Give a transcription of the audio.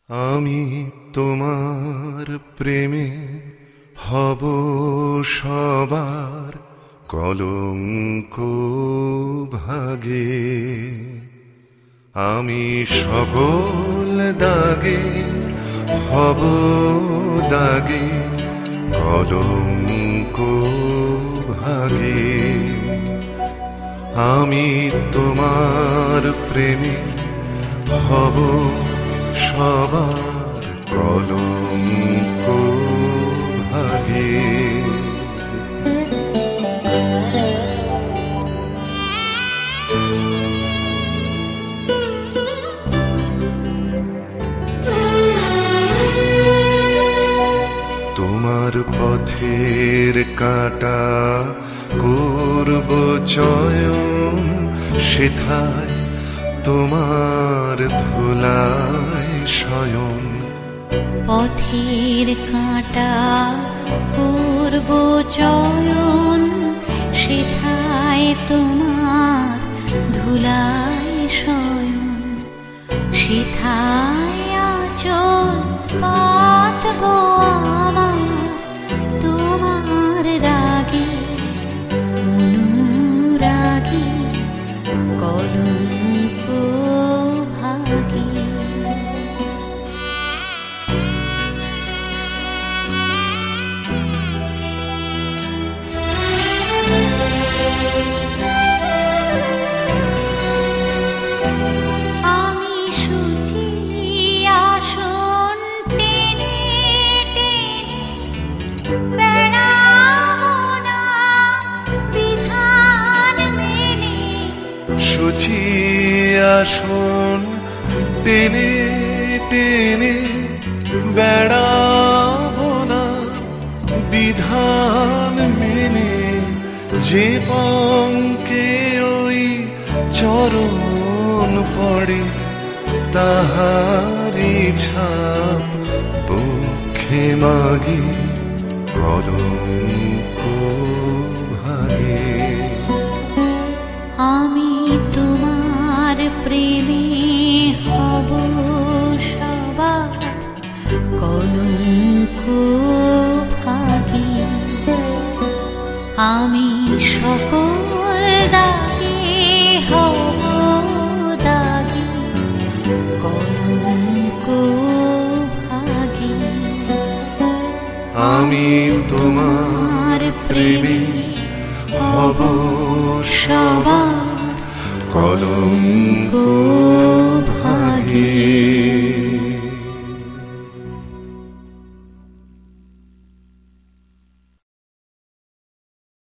আমি তোমার প্রেমে হব সবার কলঙ্ক ভাগে, আমি সকল দাগে হব দাগে কলঙ্ক ভাগে। আমি তোমার প্রেমে হব সবার কলঙ্ক ভাগে। তোমার পথের কাঁটা করব চয়ন, সেথায় তোমার ধুলায় শয়ন। পথের কাঁটা করব চয়ন, সেথায় তোমার ধুলায় শয়ন। সেথায় আঁচল পাতব আমার তোমার রাগে অনুরাগে কলঙ্ক ভাগে। আমি শুচি আসন টেনে টেনে বেড়াবো না বিধান মেনে। শুচি আসন টেনে টেনে বেড়াবো না বিধান মেনে। যে পঙ্কে ওই চরণ পড়ে, তাহারি ছাপ বুকে মাগি কলঙ্ক ভাগে। আমি তোমার প্রেমে হব সবার কলঙ্ক ভাগে। আমি সকল দাগে হব দাগে কলঙ্ক ভাগে। আমি তোমার প্রেমে হব সবার কলঙ্ক ভাগে।